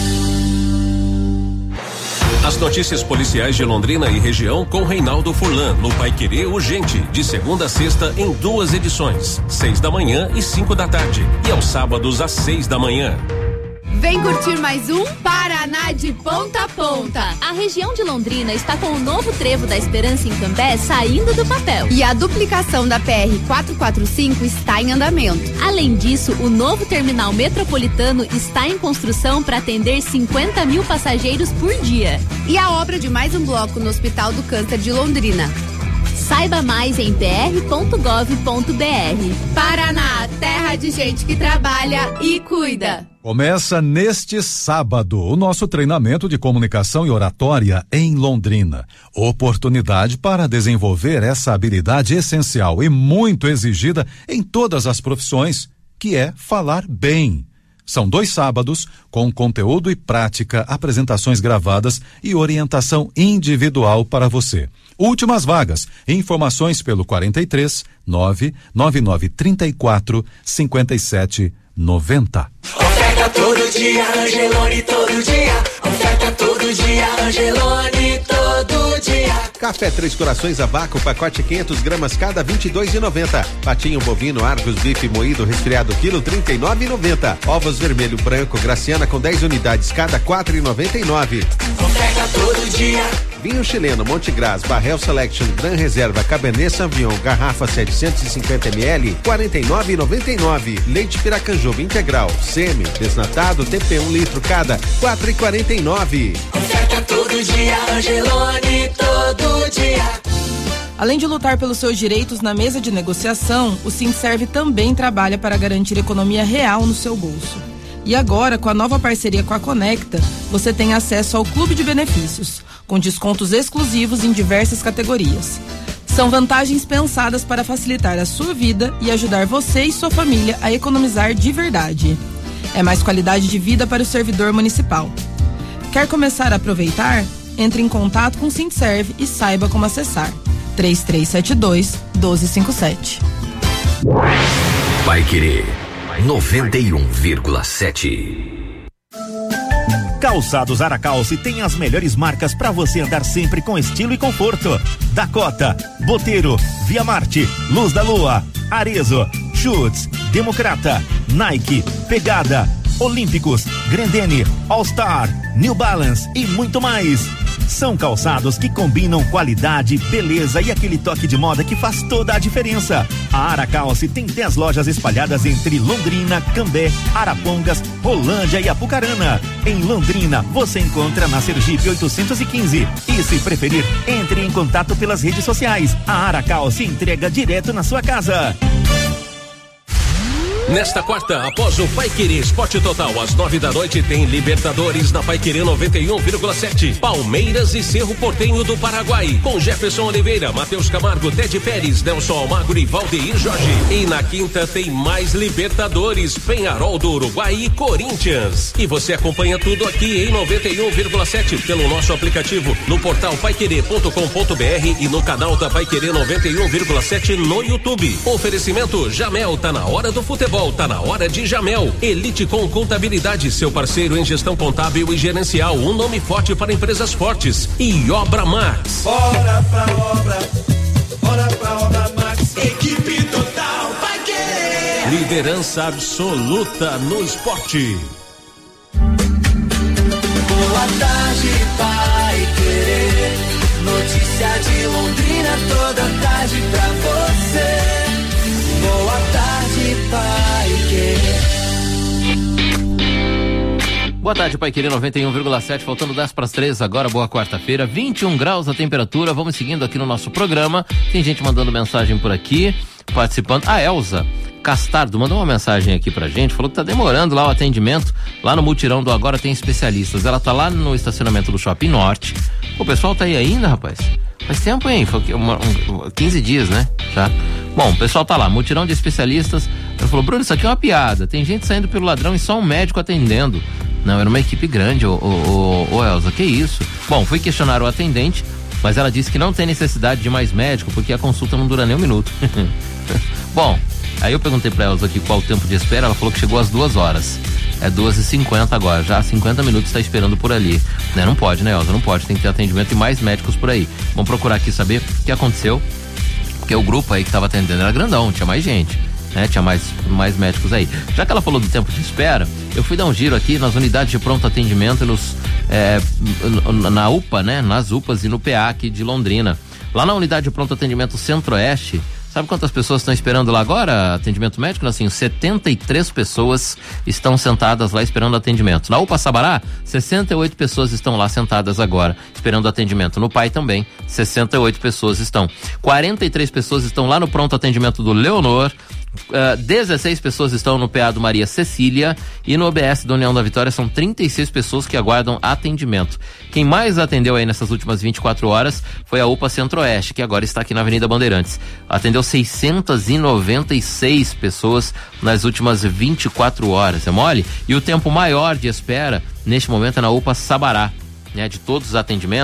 Speaker 2: As notícias policiais de Londrina e região com Reinaldo Furlan, no Pai Querer Urgente, de segunda a sexta em duas edições, seis da manhã e cinco da tarde, e aos sábados às seis da manhã.
Speaker 13: Vem curtir mais um Paraná de ponta a ponta. A região de Londrina está com o novo trevo da Esperança em Cambé saindo do papel. E a duplicação da P R quatrocentos e quarenta e cinco está em andamento. Além disso, o novo terminal metropolitano está em construção para atender cinquenta mil passageiros por dia. E a obra de mais um bloco no Hospital do Câncer de Londrina. Saiba mais em p r ponto gov ponto b r. Paraná, terra de gente que trabalha e cuida.
Speaker 14: Começa neste sábado o nosso treinamento de comunicação e oratória em Londrina. Oportunidade para desenvolver essa habilidade essencial e muito exigida em todas as profissões, que é falar bem. São dois sábados com conteúdo e prática, apresentações gravadas e orientação individual para você. Últimas vagas. Informações pelo quarenta e três, nove nove nove, trinta e quatro, cinquenta e sete, noventa.
Speaker 3: Oferta todo dia, Angelone todo dia. Oferta todo dia, Angelone todo dia.
Speaker 15: Café Três Corações a vácuo, pacote quinhentas gramas cada, vinte e dois reais e noventa centavos. Patinho bovino, Argos, bife moído, resfriado, quilo, trinta e nove reais e noventa centavos. Ovos vermelho branco, Graciana com dez unidades cada, quatro reais e noventa e nove centavos.
Speaker 3: Oferta todo dia.
Speaker 15: Vinho chileno Montegras, Barrel Selection, Gran Reserva, Cabernet Sauvignon, garrafa setecentos e cinquenta mililitros, quarenta e nove reais e noventa e nove centavos. Leite Piracanjuba integral, semi, desnatado, T P um litro cada, quatro reais e quarenta e nove centavos.
Speaker 3: Oferta todo dia, Angelone todo dia.
Speaker 16: Além de lutar pelos seus direitos na mesa de negociação, o Sindserv também trabalha para garantir economia real no seu bolso. E agora, com a nova parceria com a Conecta, você tem acesso ao Clube de Benefícios, com descontos exclusivos em diversas categorias. São vantagens pensadas para facilitar a sua vida e ajudar você e sua família a economizar de verdade. É mais qualidade de vida para o servidor municipal. Quer começar a aproveitar? Entre em contato com o Sindserv e saiba como acessar. três três sete dois, um dois cinco sete.
Speaker 8: Paiquerê noventa e um vírgula sete.
Speaker 17: Calçados Aracalce tem as melhores marcas para você andar sempre com estilo e conforto. Dakota, Boteiro, Via Marte, Luz da Lua, Arezzo, Schutz, Democrata, Nike, Pegada, Olímpicos, Grendene, All Star, New Balance e muito mais. São calçados que combinam qualidade, beleza e aquele toque de moda que faz toda a diferença. A Aracalce tem dez lojas espalhadas entre Londrina, Cambé, Arapongas, Rolândia e Apucarana. Em Londrina, você encontra na Sergipe oitocentos e quinze. E se preferir, entre em contato pelas redes sociais. A Aracalce entrega direto na sua casa.
Speaker 2: Nesta quarta, após o Paiquerê Esporte Total, às nove da noite, tem Libertadores na Paiquerê noventa e um vírgula sete. Palmeiras e Cerro Porteño do Paraguai, com Jefferson Oliveira, Matheus Camargo, Ted Pérez, Nelson Almagro e Valdeir Jorge. E na quinta tem mais Libertadores, Peñarol do Uruguai e Corinthians. E você acompanha tudo aqui em noventa e um vírgula sete pelo nosso aplicativo, no portal paiquerê ponto com ponto br e no canal da Paiquerê noventa e um vírgula sete no YouTube. Oferecimento Jamel, tá na hora do futebol. Tá na hora de Jamel. Elite com Contabilidade, seu parceiro em gestão contábil e gerencial. Um nome forte para empresas fortes. E Obra Max.
Speaker 3: Bora pra obra, bora pra obra Max. Equipe total vai querer.
Speaker 2: Liderança absoluta no esporte.
Speaker 3: Boa tarde, vai querer. Notícia de Londrina toda tarde pra você. Boa tarde, Pai Querer.
Speaker 4: Boa tarde, Paiquerê noventa e um vírgula sete, faltando dez para as três agora, boa quarta-feira, vinte e um graus a temperatura, vamos seguindo aqui no nosso programa, tem gente mandando mensagem por aqui, participando, a Elza Castardo mandou uma mensagem aqui pra gente, falou que tá demorando lá o atendimento, lá no mutirão do Agora Tem Especialistas, ela tá lá no estacionamento do Shopping Norte, o pessoal tá aí ainda, rapaz? Faz tempo, hein? Foi uma, um, quinze dias, né? Já. Bom, o pessoal tá lá, mutirão de especialistas. Ele falou, Bruno, isso aqui é uma piada. Tem gente saindo pelo ladrão e só um médico atendendo. Não, era uma equipe grande, ô, ô, ô, ô Elza, que isso? Bom, fui questionar o atendente, mas ela disse que não tem necessidade de mais médico, porque a consulta não dura nem um minuto. Bom, aí eu perguntei pra Elza aqui qual o tempo de espera, ela falou que chegou às duas horas. É duas e cinquenta agora, já há cinquenta minutos está esperando por ali. Né? Não pode, né, Elza? Não pode, tem que ter atendimento e mais médicos por aí. Vamos procurar aqui saber o que aconteceu, porque o grupo aí que estava atendendo era grandão, tinha mais gente, né? Tinha mais, mais médicos aí. Já que ela falou do tempo de espera, eu fui dar um giro aqui nas unidades de pronto atendimento, nos, é, na U P A, né? Nas U P As e no P A aqui de Londrina. Lá na unidade de pronto atendimento Centro-Oeste, sabe quantas pessoas estão esperando lá agora atendimento médico? Assim, setenta e três pessoas estão sentadas lá esperando atendimento. Na U P A Sabará, sessenta e oito pessoas estão lá sentadas agora esperando atendimento. No P A I também, sessenta e oito pessoas estão. quarenta e três pessoas estão lá no pronto atendimento do Leonor. Uh, dezesseis pessoas estão no P A do Maria Cecília e no O B S da União da Vitória são trinta e seis pessoas que aguardam atendimento. Quem mais atendeu aí nessas últimas vinte e quatro horas foi a U P A Centro-Oeste, que agora está aqui na Avenida Bandeirantes. Atendeu seiscentas e noventa e seis pessoas nas últimas vinte e quatro horas, é mole? E o tempo maior de espera neste momento é na U P A Sabará, né? De todos os atendimentos,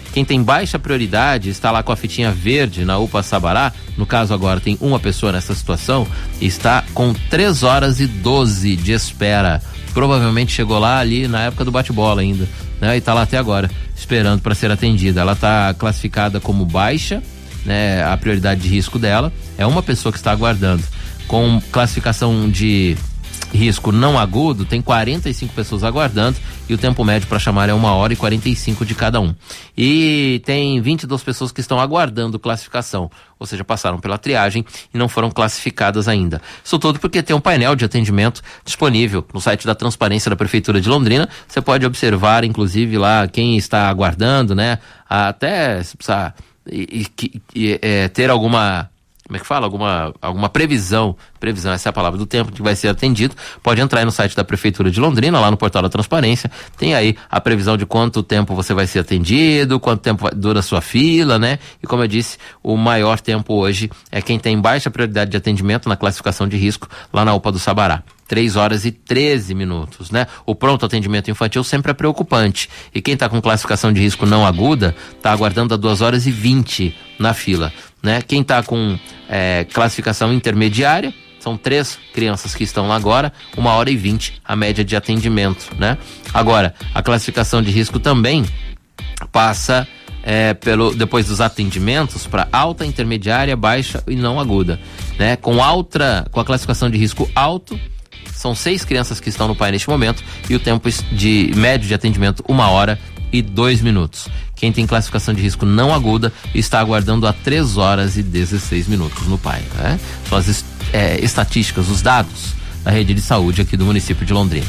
Speaker 4: Quem tem baixa prioridade está lá com a fitinha verde na U P A Sabará, no caso agora tem uma pessoa nessa situação, está com três horas e doze de espera. Provavelmente chegou lá ali na época do bate-bola ainda, né? E tá lá até agora, esperando para ser atendida. Ela tá classificada como baixa, né? A prioridade de risco dela é uma pessoa que está aguardando. Com classificação de risco não agudo, tem quarenta e cinco pessoas aguardando e o tempo médio para chamar é uma hora e quarenta e cinco de cada um. E tem vinte e duas pessoas que estão aguardando classificação, ou seja, passaram pela triagem e não foram classificadas ainda. Isso tudo porque tem um painel de atendimento disponível no site da Transparência da Prefeitura de Londrina. Você pode observar, inclusive, lá quem está aguardando, né? Até se precisar e, e, e, é, ter alguma... como é que fala? Alguma, alguma previsão, previsão, essa é a palavra do tempo que vai ser atendido, pode entrar aí no site da Prefeitura de Londrina, lá no portal da Transparência, tem aí a previsão de quanto tempo você vai ser atendido, quanto tempo dura a sua fila, né? E como eu disse, o maior tempo hoje é quem tem baixa prioridade de atendimento na classificação de risco, lá na U P A do Sabará. três horas e treze minutos, né? O pronto atendimento infantil sempre é preocupante. E quem está com classificação de risco não aguda, está aguardando a duas horas e vinte na fila, né? Quem está com é, classificação intermediária, são três crianças que estão lá agora, uma hora e vinte a média de atendimento, né? Agora, a classificação de risco também passa é, pelo, depois dos atendimentos para alta, intermediária, baixa e não aguda, né? Com alta, com a classificação de risco alto, são seis crianças que estão no P A I neste momento e o tempo de médio de atendimento uma hora e dois minutos. Quem tem classificação de risco não aguda está aguardando a três horas e dezesseis minutos no P A I, né? São as é, estatísticas, os dados da rede de saúde aqui do município de Londrina.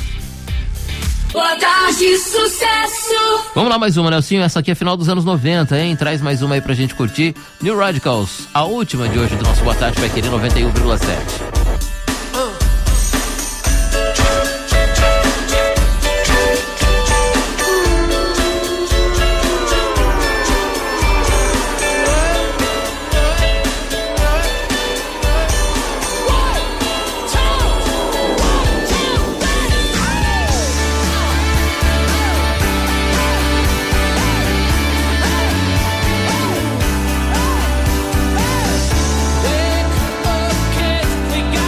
Speaker 5: Boa tarde, sucesso!
Speaker 4: Vamos lá, mais uma, Nelsinho. Essa aqui é final dos anos noventa, hein? Traz mais uma aí pra gente curtir. New Radicals, a última de hoje do nosso Boa Tarde Vai Querer noventa e um vírgula sete.
Speaker 3: We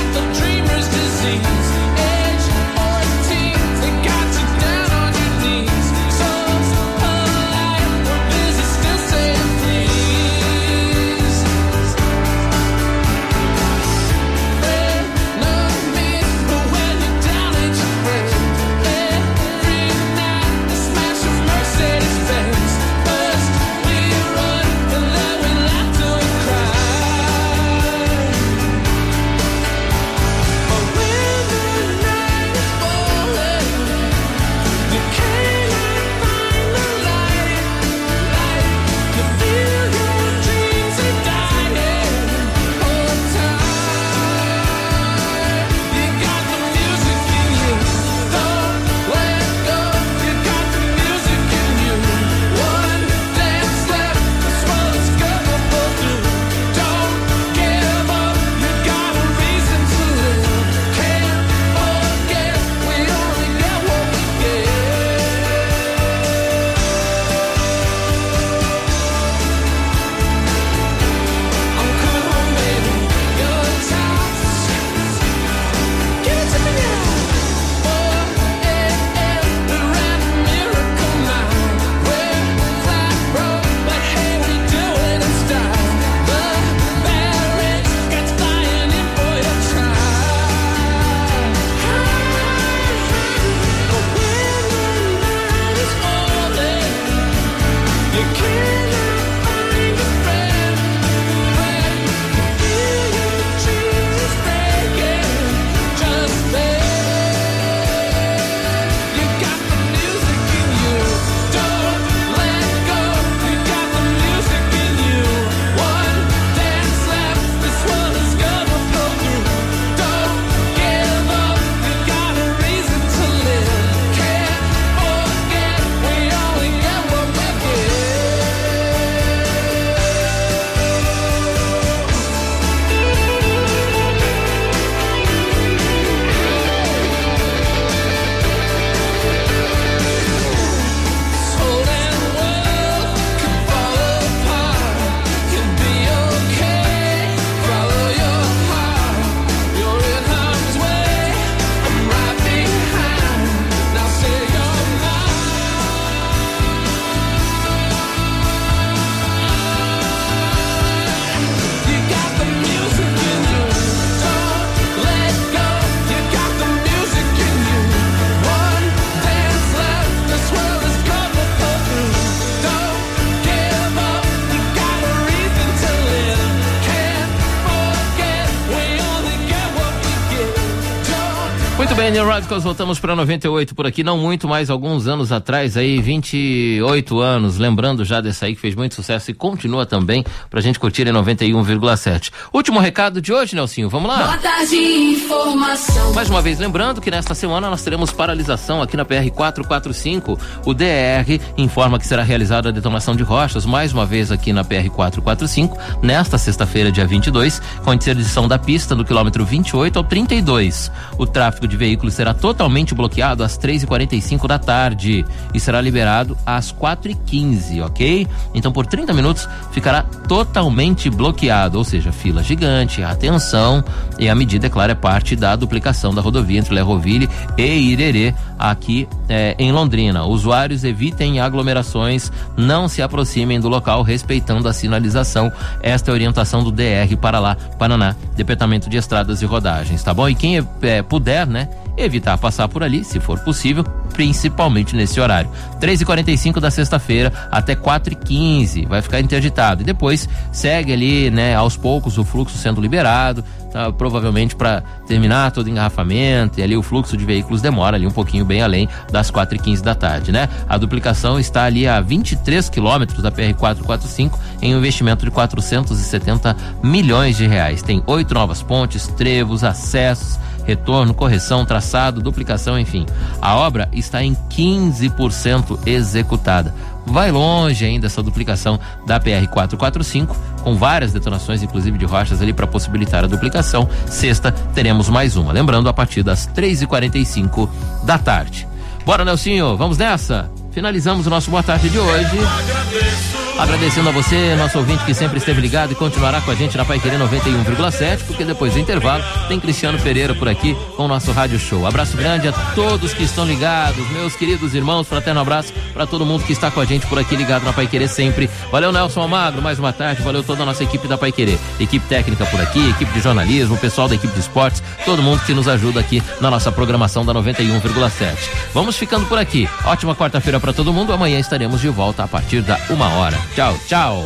Speaker 4: Muito bem, New Radicals, voltamos para noventa e oito por aqui, não muito, mais alguns anos atrás, aí vinte e oito anos, lembrando já dessa aí que fez muito sucesso e continua também pra gente curtir em noventa e um vírgula sete. Último recado de hoje, Nelsinho, vamos lá?
Speaker 5: Nota de informação.
Speaker 4: Mais uma vez, lembrando que nesta semana nós teremos paralisação aqui na P R quatrocentos e quarenta e cinco. O D R informa que será realizada a detonação de rochas mais uma vez aqui na P R quatrocentos e quarenta e cinco, nesta sexta-feira, dia vinte e dois, com a interdição da pista do quilômetro vinte e oito ao trinta e dois. O tráfego de veículos será totalmente bloqueado às três e quarenta e cinco da tarde e será liberado às quatro e quinze, ok? Então por trinta minutos ficará totalmente bloqueado, ou seja, fila gigante, atenção, e a medida, é claro, é parte da duplicação da rodovia entre Lerroville e Irerê aqui é, em Londrina. Usuários evitem aglomerações, não se aproximem do local respeitando a sinalização. Esta é a orientação do D R Paralá, Paraná, Departamento de Estradas e Rodagens, tá bom? E quem é, puder, né, evitar passar por ali, se for possível, principalmente nesse horário. três e quarenta e cinco da sexta-feira até quatro e quinze vai ficar interditado. E depois segue ali, né, aos poucos o fluxo sendo liberado, tá, provavelmente para terminar todo o engarrafamento, e ali o fluxo de veículos demora ali um pouquinho bem além das quatro e quinze da tarde, né? A duplicação está ali a vinte e três quilômetros da P R quatrocentos e quarenta e cinco em um investimento de quatrocentos e setenta milhões de reais. Tem oito novas pontes, trevos, acessos, retorno, correção, traçado, duplicação, enfim. A obra está em quinze por cento executada. Vai longe ainda essa duplicação da P R quatrocentos e quarenta e cinco, com várias detonações, inclusive de rochas ali para possibilitar a duplicação. Sexta teremos mais uma, lembrando, a partir das três e quarenta e cinco da tarde. Bora, Nelsinho, vamos nessa? Finalizamos o nosso Boa Tarde de hoje. Agradecendo a você, nosso ouvinte que sempre esteve ligado e continuará com a gente na Paiquerê noventa e um vírgula sete, porque depois do intervalo tem Cristiano Pereira por aqui com o nosso Rádio Show. Abraço grande a todos que estão ligados, meus queridos irmãos, fraterno abraço para todo mundo que está com a gente por aqui ligado na Paiquerê sempre. Valeu, Nelson Almagro, mais uma tarde, valeu toda a nossa equipe da Paiquerê, equipe técnica por aqui, equipe de jornalismo, pessoal da equipe de esportes, todo mundo que nos ajuda aqui na nossa programação da noventa e um vírgula sete. Vamos ficando por aqui. Ótima quarta-feira para todo mundo. Amanhã estaremos de volta a partir da uma hora. Tchau, tchau.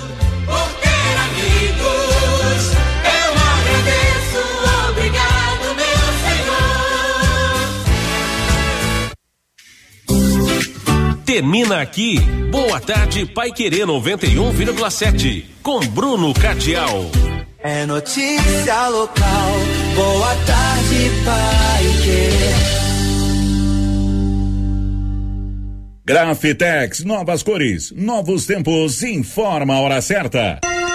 Speaker 2: Termina aqui Boa Tarde Paiquerê noventa e um vírgula sete com Bruno Cardial.
Speaker 3: É notícia local. Boa Tarde Paiquerê.
Speaker 18: Grafitex, novas cores, novos tempos, informa a hora certa.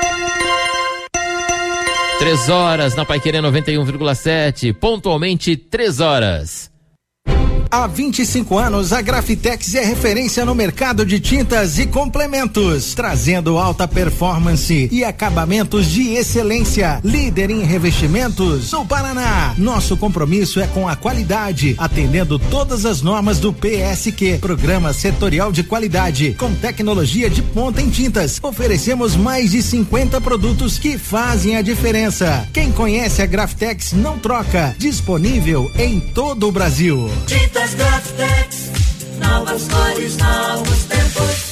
Speaker 4: Três horas na Paiquerê noventa e um vírgula sete, pontualmente três horas.
Speaker 19: Há vinte e cinco anos, a Grafitex é referência no mercado de tintas e complementos, trazendo alta performance e acabamentos de excelência. Líder em revestimentos no Paraná. Nosso compromisso é com a qualidade, atendendo todas as normas do P S Q, Programa Setorial de Qualidade, com tecnologia de ponta em tintas. Oferecemos mais de cinquenta produtos que fazem a diferença. Quem conhece a Grafitex não troca. Disponível em todo o Brasil.
Speaker 3: Tintas Grafitex, novas cores, novos tempos.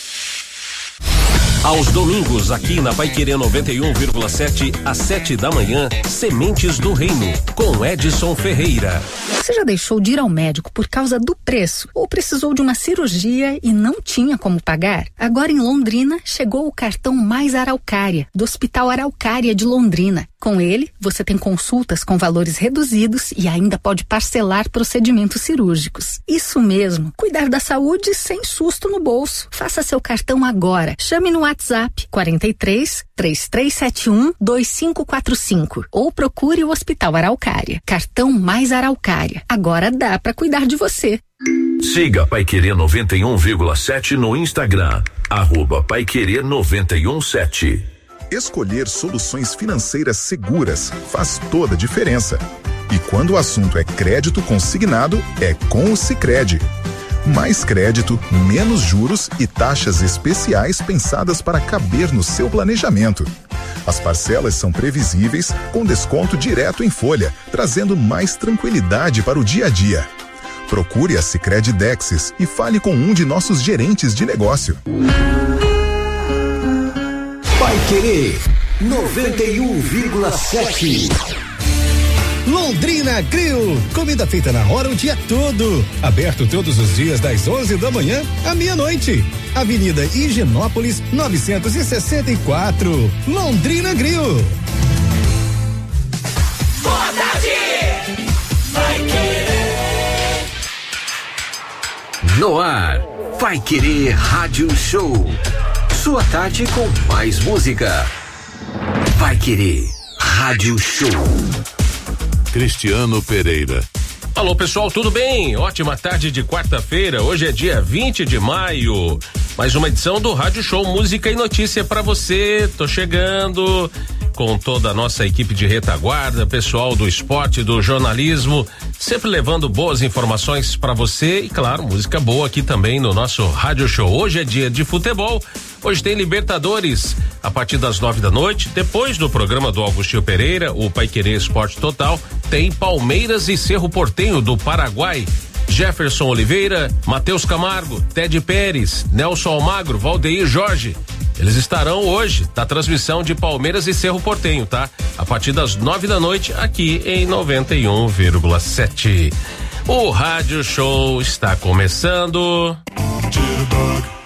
Speaker 2: Aos domingos, aqui na Paiquerê noventa e um vírgula sete, às sete da manhã, Sementes do Reino, com Edson Ferreira.
Speaker 20: Você já deixou de ir ao médico por causa do preço ou precisou de uma cirurgia e não tinha como pagar? Agora em Londrina chegou o cartão Mais Araucária, do Hospital Araucária de Londrina. Com ele, você tem consultas com valores reduzidos e ainda pode parcelar procedimentos cirúrgicos. Isso mesmo, cuidar da saúde sem susto no bolso. Faça seu cartão agora. Chame no WhatsApp quarenta e três, três três sete um, dois cinco quatro cinco ou procure o Hospital Araucária. Cartão Mais Araucária. Agora dá para cuidar de você.
Speaker 21: Siga Paiquerê noventa e um vírgula sete no Instagram, arroba Paiquerê noventa e um sete.
Speaker 22: Escolher soluções financeiras seguras faz toda a diferença. E quando o assunto é crédito consignado, é com o Sicredi. Mais crédito, menos juros e taxas especiais pensadas para caber no seu planejamento. As parcelas são previsíveis, com desconto direto em folha, trazendo mais tranquilidade para o dia a dia. Procure a Sicredi Dexis e fale com um de nossos gerentes de negócio.
Speaker 8: Paiquerê noventa e um vírgula sete.
Speaker 10: Londrina Grill, comida feita na hora o dia todo. Aberto todos os dias das onze da manhã à meia-noite. Avenida Higienópolis, novecentos e sessenta e quatro. Londrina Grill.
Speaker 3: Boa tarde! Vai querer.
Speaker 8: No ar, Vai Querer Rádio Show. Sua tarde com mais música. Vai Querer Rádio Show.
Speaker 21: Cristiano Pereira.
Speaker 2: Alô pessoal, tudo bem? Ótima tarde de quarta-feira, hoje é dia vinte de maio. Mais uma edição do Rádio Show Música e Notícia pra você. Tô chegando com toda a nossa equipe de retaguarda, pessoal do esporte, do jornalismo, sempre levando boas informações pra você e claro, música boa aqui também no nosso Rádio Show. Hoje é dia de futebol. Hoje tem Libertadores a partir das nove da noite. Depois do programa do Augustinho Pereira, o Paiquerê Esporte Total, tem Palmeiras e Cerro Porteño do Paraguai. Jefferson Oliveira, Matheus Camargo, Ted Pérez, Nelson Almagro, Valdeir Jorge. Eles estarão hoje na transmissão de Palmeiras e Cerro Porteño, tá? A partir das nove da noite, aqui em noventa e um vírgula sete. O Rádio Show está começando. Jitterbug.